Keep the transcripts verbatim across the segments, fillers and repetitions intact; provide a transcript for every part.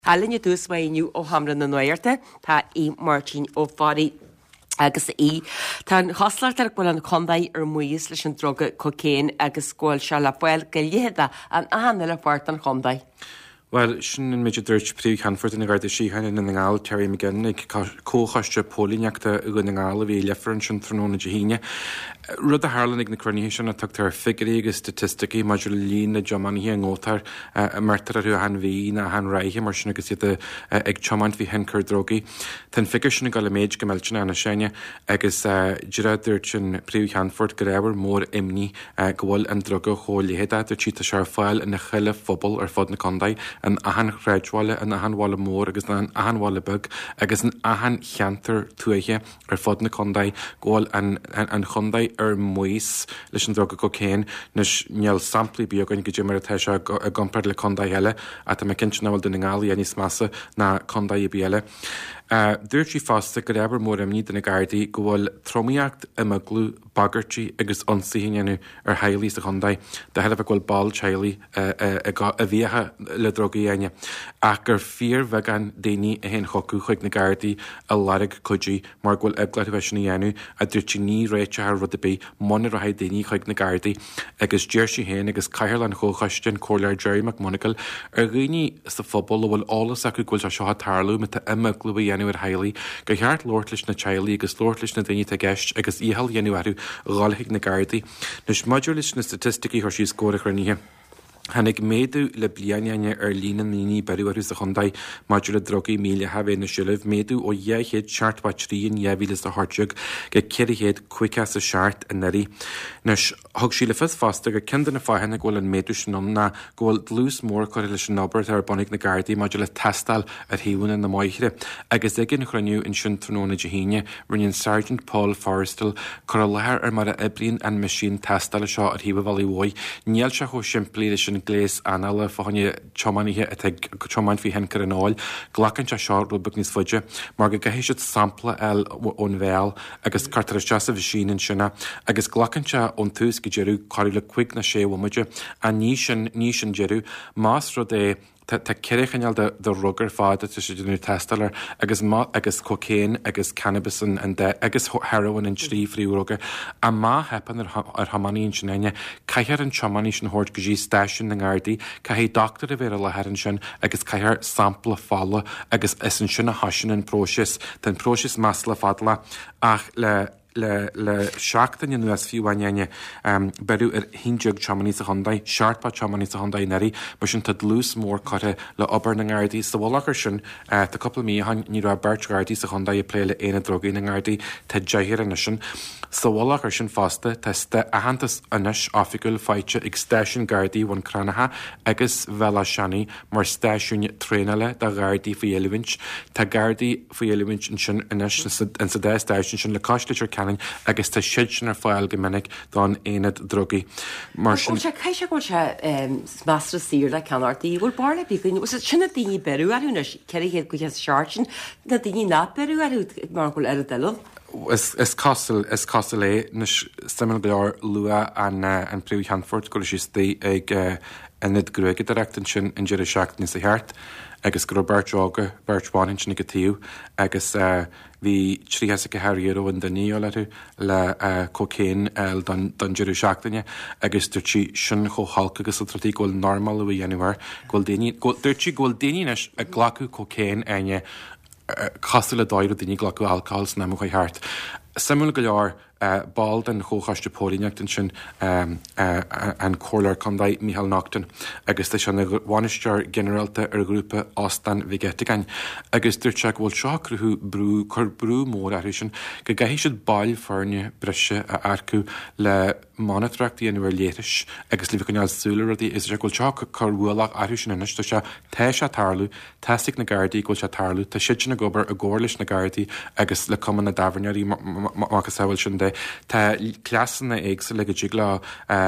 Alinne dús mainiu ó hamra na nuirte tá í Martin ó fáí agus í Tá choslar ar bhfuil an condaid ar muos leis an droga cocéin agus scóil se le foiil go léada an ahanana le fáirt an condaid. Well, sin in méidir dúirt príú Hanford in gaiid síhain in an ngáil Terry McGinn ag cóchaiste pólíneachta a go na ngáil a bhí lefran sin tróna de híine. Rud a hálan ag na cruníhé sin a tuchttar figurí agus statisticí maidir lín na Jomanhí an ngótar a martar a ruú han bhí na han raiche mar sin agus iad ag chomant bhí hencur drogaí. Tá figur sin na gal méid go meilte na séine agus dúra dúirt sin príú Hanford go raibhar mór imní go bhfuil an droga chóléhéad a títa se fáil in na chuile fphobal ar fod na condaid an ahan réidháile an ahanháile mór agus an ahanháile bug agus an ahan cheantar tuaithe ar fod na condaid ggóil an chundaid ar muos leis an droga cocéin nes neall samplaí beagán go dtí mar atá se a gompar le condaid heile a tá me cinse náhfuil den ngálaí a níos massa na condaid beile. Uh, Dúirt sí fásta go raibhar mór am ní den na Gardaí go bhfuil tromíocht am glú bagartí agus onsaíhéanú ar hailí sa chundaid de heileh bhfuil ball teilí a bhíothe le drogaí aine. Ach gur fíor bhegan daoine a hen chocu chuig na Gardaí a larig chudí mar ghfuil eglaid bheis na dhéanú a dúirt ní réite ar rud a bé mna a haid daoine chuig na Gardaí agus deir sí héin agus caiir an chóchaiste cóir Jerry McMonagle ar ghaoine sa phobal bhfuil álas acu ghfuil se seo tarlú me tá imime glúba dhéanú ar hailí go cheart lortlis na teilí agus lortlis na daoine a gceist agus íhall dhéanúharú gáilthaigh na Gardaí. Nus maidiúlis na statisticí thuir sí scóra chruníhe. Hannig méadú le blianaine ar lína níní beúharú a chundaid maidir le drogaí míle habhé na siúlah méadú ó dhéhéad seaartha tríon dhéhílas a harteag go ceirhéad cuiicas a seaart a narí. Nus thug sí le fis fásta gur cinan na fáhanna ghfuil an méadú sin na ghfuil dlús mór chuir leis an nobar ar bonnig na Gardaí maidir le testal ar híúna na maichre agus ag an chroniú in sin tróna de híine rinneon Sergeant Paul Forrestal chu lethir ar mar a ibríonn an masín testal seo ar híbh bhí mhóid níl se chu siimplí leis an gléis anala fáinne chomaníthe a chomáin hí hencur an áil, ghlachan se seo rubach níos fuide, mar go gahéisiid sampla eil ón bhéal agus cartar a seasa bhí sin sinna, agus ghlachan se ón tús go dearú choir le cuig na sé bhmuide a ní sin ní sin dearú más rud é Tá ceirichanneal de rugar fáda tu sé dúnú testalar agus agus cocéin agus cannabis an agus heroin an trí fríú rugar a má hepan ar hamaníon sin aine caiar an chomaní sin hort go dtí stáisiún na Gardaí ca hé doctor a bhéar le heann sin agus caiar sampla fála agus is an sin a hasin an prósis den prósis más le fadla ach le le le seachtain in nuas fiúhaine um, beú ar hindeag chomaní a chundaid, seaartpa chomaní a chundaid narí, mar sin tá lús mór chuire le obair na Gardaí sa bhlachar sin uh, tá coppla mí ní ra beirt Gardaí sa chundaid a plé le éana drogaí na Gardaí tá deithir in sin. Sa bhlachar sin fásta tá ahantas inis áfiúil fáite ag stáisiún Gardaí bhain cranatha agus bhela seanaí mar stáisiún trénale de Gardaí faoi éilehint, tá Gardaí faoi éilehint sin inis an sa dé stáisiún sin le caiisteir agus tá siid sin ar fáil go minic don éad drogaí. Mar sin caiise go se meastra sír le ceanartaí bhfuil barla bín was sinna daoine beú aúna ceirhéad go seaartin na daoine ná beú aú mar bhfuil ar deilm. Is is costal is costal é nus stem goir lua an an príú Hanford go sí tí ag inid gruige directan sin in deidir seachtain sa cheart agus go Bertrága Bertráin sin go tíú agus hí tríheasa go heiríú an danío leú le cocéin eil don deidir seachtaine agus dúirtí sin cho halca agus tratí ghfuil normal a bhí dhéanamhar ghfuil daoine dúirtí ghfuil daoine a ghlacu cocéin aine Castle le dair daoine ghlacu alcohols na mo chu heart. Simú go leor Uh, bald an chóchaiste pólíneachtain sin um, uh, uh, an cólar condaid Michael Naughton agus tá sin bhainisteir generalta ar grúpa Ostan Vigetigain agus dúirt se bhfuil seo cruthú brú chur brú mór air sin go gaithisiid bail fearne brise a arcú le monitreachtaí an bhar léiris agus lífa goneal súlaí is bhfuil seo chu bhfuilach air sin inis tá se té se tarlú teigh na Gardaí ghfuil se tarlú tá siid sin na gobar a ggóirlis na Gardaí agus le cuman na daharnearí mágus saoil sin de Tá cleasanna éagsa le go ddíglá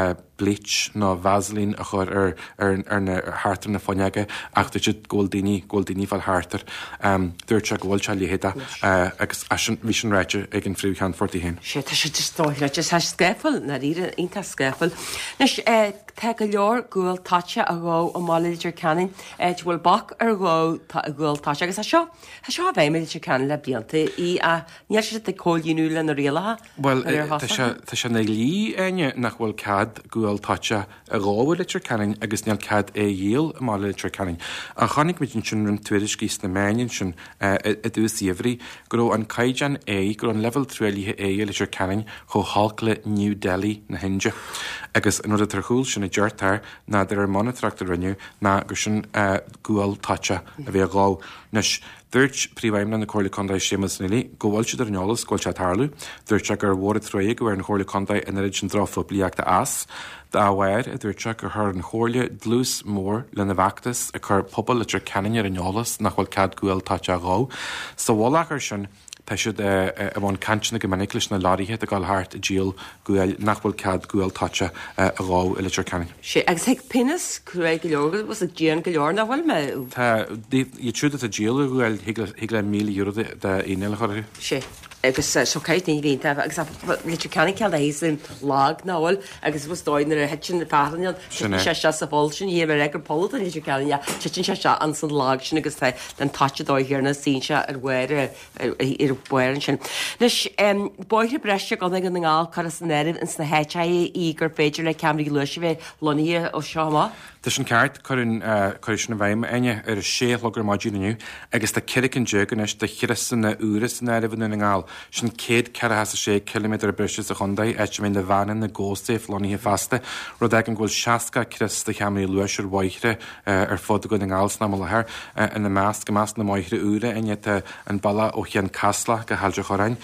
bleach nó vaseline a chur ar ar na hátar na fáineige ach tu siad ggóil daoine ggóil daoine fáil hátar dúirt se ghil se léhéada agus bhí sin réite ag an friú chean fortaí hen. sé tá sé distóile just he scéfil na ríre ionta scéfil. Nes te go leor gúil taite a gá ó máidir canin bhfuil bach ar gá gúil taite agus a seo Tá seo bhéh méidir cean le blianta í a níl si de cóilíú le na réalathe? Well tá se na lí aine nach bhfuil cad gúil taite a gáhfuil litir canin agus neal cad é dhéal má litir canin. A chanig mit sin rin tuidir cís na mainin sin a dús íomhrí go an caiidean é gur an level trélíthe é litir canin cho hála New Delhi na Hindia. Agus an rud tar chúil sin na deirtar ná ar monitorachtar rinneú ná gur sin gúil taite a bhí gá. Nes dúirt príomhhaimna na chóirla condaid sémas nilí, go bhfuil siad ar neolalas gáil se tarlú, dúirt se gur bhór tréig go bhar an chóirla condaid in irid sin dráfa bliaachta as, dá bhhair a dúirt se gur thar an chóirla dlús mór le na bhachtas a chur pobal litir canin ar an neolalas nach bhfuil cad gúil taite a gá. Sa bhláachar sin Tá siad a bhain cantina go maniclis na láirithe a gáil háart a díal gúil nachbfuil cad gúil taite a gá i litir canin. sé agus ag pinnas crué go leorgad was a dían go leor na bhfuil me? Tá í trúda a díal gúil hiag le mí euro de inéile choir. sé agus socaid ní bhíon agus litir canin ceall éis an lág náhfuil agus bh dóin ar a hetin na pálaíon sé se sa bhil sin hé mar ag pol an litir canin titin se se an san lág sin agus den taite dóithhéar na síse ar bhir ar buan sin. Nes buirthe breiste gan an ngáil chu san éirih in sna héite í gur féidir le ceamraí luise bheith loní ó seá. Tás an ceart chun sin na bhaim aine ar a sé logur máidíniu agus tá ciricin deganis de chiras na úras na éirih na ngáil sin céad ce sé kilometr breiste a chundaid eit mé le bhanan na ggósaif loníthe fasta, rud ag an ghfuil seaca cris de cheamí luisir bhaithre ar fód go na ngáils na lethir in na meas go meas na máithre úra aine an balla ó chean casla go hailte chorain.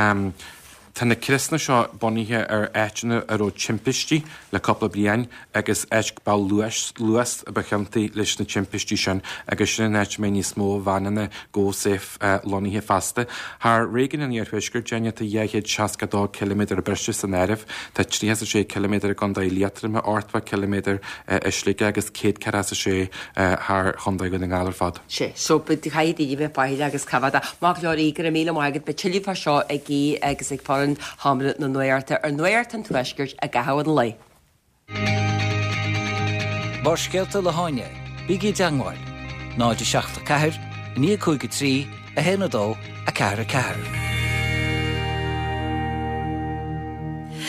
Tá na crisna seo boníthe ar éitena ar ó timpistí le coppla blian agus éit ball luas luas a bechantaí leis na timpistí sin agus sin éit mé ní smó bhanana ggósaif loníthe fasta. Thar régan an íorhuiisgur déine a dhéhéad seacadó kilometr breiste san éirih, tá trí sé kilometr gan da liatra me ortha kilometr islíige agus céad ce sé th chundaid go na ngálar fad. sé, so be chaidí bheith baile agus cabhada má leir ígur a míle maigad be tilífa seo ag í agus ag fáin hamlet na nuirte ar nuirt an tuisgurt a gahabhad an lei. Bar skelta le háine, bígí deangáil, náide seachta ceair, ní chuige trí, a héna dó a ceair a ceair.